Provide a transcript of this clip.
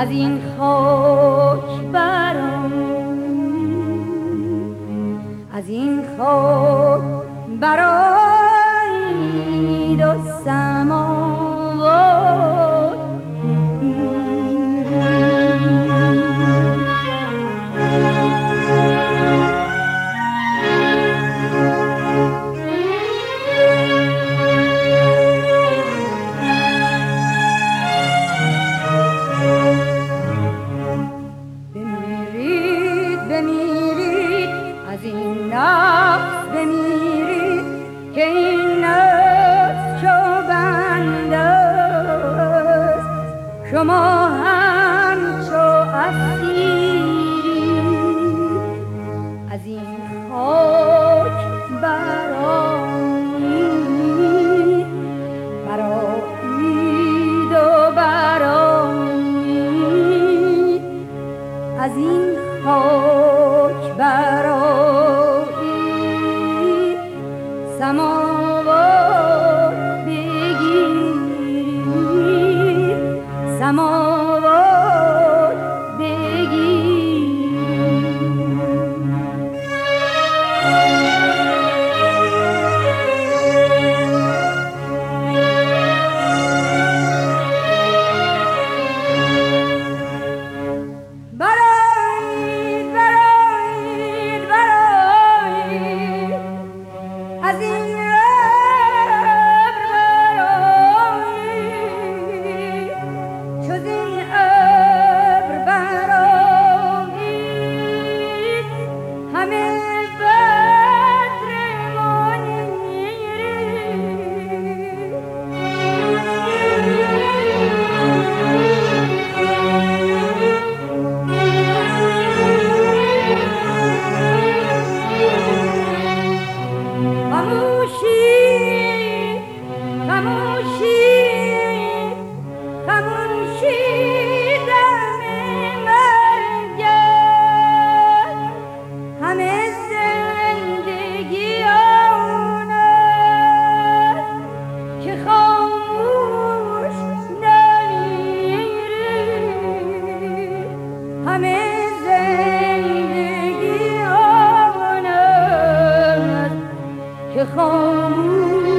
از این خاک برآیید، از این خاک برآیید و سماوات بمیرید، از این نفس بمیرید که این نفس شوبنده است، شما همچو اسیرید، از این خاک برآیید، برآیید و برآیید، از این خاک برآیید، سماوات بگیرید، سماوات بگیرید. از این ابر برآیید، چو زین ابر برآیید، همه بدر خاموش